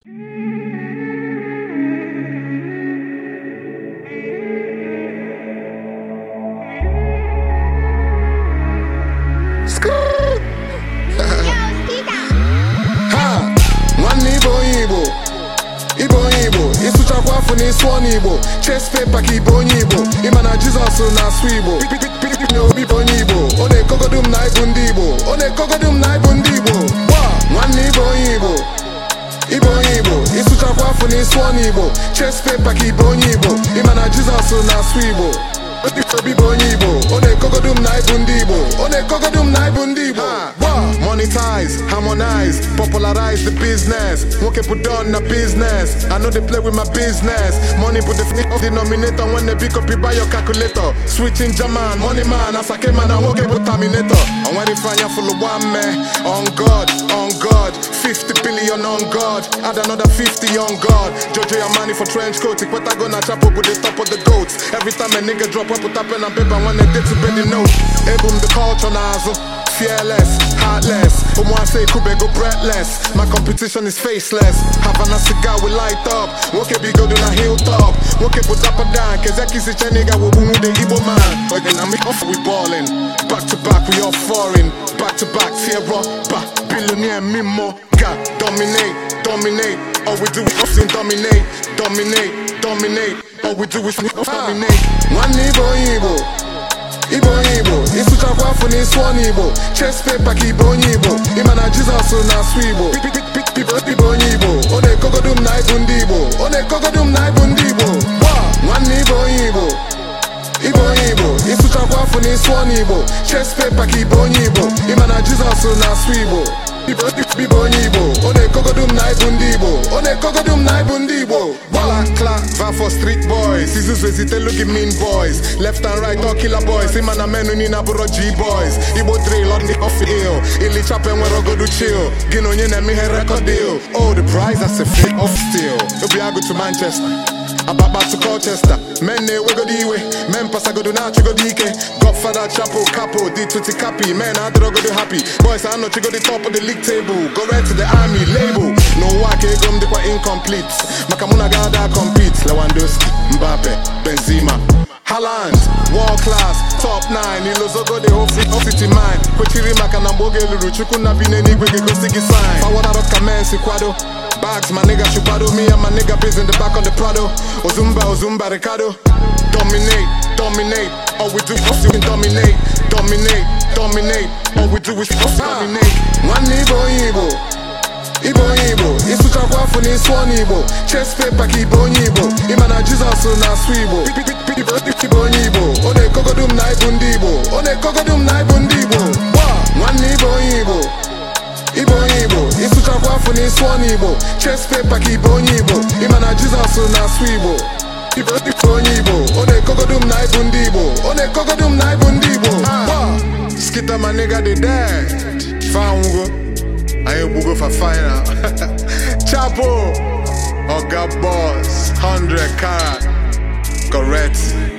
Ịsụchakwa afọ n'ịsụ ọnụ Igbo chest paper ka Igbo onye Igbo ịma na Jizọs na-asụ Igbo n'obi bụ onye Igbo ọ na-ekogodu m na ịbụ ndị Igbo ọ na-ekogodu m na ịbụ ndị Igbo nwanne Igbo onye Igbo Igbo onye Igbo ịsụchakwa afọ n'ịsụ ọnụ Igbo chest paper ka Igbo onye Igbo ịma na Jizọs na-asụ Igbo obi bụ onye Igbo ọ na-ekogodu m na ịbụ ndị Igbo ọ na-ekogodu m na ịbụ ndị Igbo monetize, harmonize, popularize the business. Nwoke put on the business. I know they play with my business. Money put the denominator when they pick up you buy your calculator. Switching German, money man, as I came and I woke up with terminator. And when they find you full of one man, on God, 50 billion on God, add another 50 on God. Jojo your money for trench coat, it I gonna chop up with the top of the goats. Every time a nigga drop up, put up pen and paper when they did to bend the note. Boom the culture nozzle. Fearless, heartless, I say Kube go breathless. My competition is faceless. Having a cigar we light up. Woke be go to a hilltop. Woke put up a down. Kezeki si cheniga wo boom the Igbo man. Again I'm off we ballin'. Back to back we all foreign. Back to back Sierra. Back billionaire Mimo. God dominate. All we do is often dominate. All we do is dominate. One Igbo. Igbo onye Igbo, ịsụchakwa afọ n'ịsụ ọnụ Igbo chest paper ka Igbo onye Igbo ịma na Jizọs na-asụ Igbo Igbo onye Igbo ọ na-ekogodu m na ịbụ ndị Igbo ọ na-ekogodu m na ịbụ ndị Igbo nwanne Igbo onye Igbo Igbo onye Igbo ịsụchakwa afọ n'ịsụ ọnụ Igbo chest paper ka Igbo onye Igbo ịma na Jizọs na-asụ Igbo Igbo onye Igbo ọ na-ekogodu m na ịbụ ndị Igbo ọ na-ekogodu m na ịbụ ndị Igbo va for street boys izuzu ezite looking mean boys left and right all killer boys ịma na menu niile abụrụ G boys Igbo drill on the off ill ili chape nwere ogodu chill gị na onye na-eme ihe record deal oh the prize that's a fake off still Obiagu to Manchester Ababa to Colchester men na-ewegodi iwe men pasagodu na-achịgodo ike Godfather Chapo Capo D20 Capi men adịrọgodo happy boys anọchigodi top of the league table go right to the army label n'ụwa ka ego m dịkwa incomplete maka mụ na gada compete Lewandowski Mbappe Benzema Haaland world class top 9 ilozogo the whole city mine kwechiri maka na mgbe oge lụrụ Chukwu na bi n'eluigwe ga-egosi gị sign fawadaro ka men si kwado bags my nigga chupado me and my nigga biz in the back on the Prado Ozumba Ricardo dominate all we do is dominate all we do is dominate nwanne Igbo onye Igbo ịsụchakwa afọ n'ịsụ ọnụ Igbo chest paper ka Igbo onye Igbo ịma na Jizọs na-asụ Igbo Igbo onye Igbo ọ na-ekogodu m na ịbụ ndị Igbo ọ na-ekogodu m na ịbụ ndị Igbo nwanne Igbo onye Igbo Igbo onye Igbo ịsụchakwa afọ n'ịsụ ọnụ Igbo chest paper ka Igbo onye Igbo ịma na Jizọs na-asụ Igbo Igbo onye Igbo ọ na-ekogodu m na ịbụ ndị Igbo ọ na-ekogodu m na ịbụ ndị Igbo Skita my nigga they dead Fanwugo I ain't go for final. Chapo, Oga Boss, 100 carat, correct.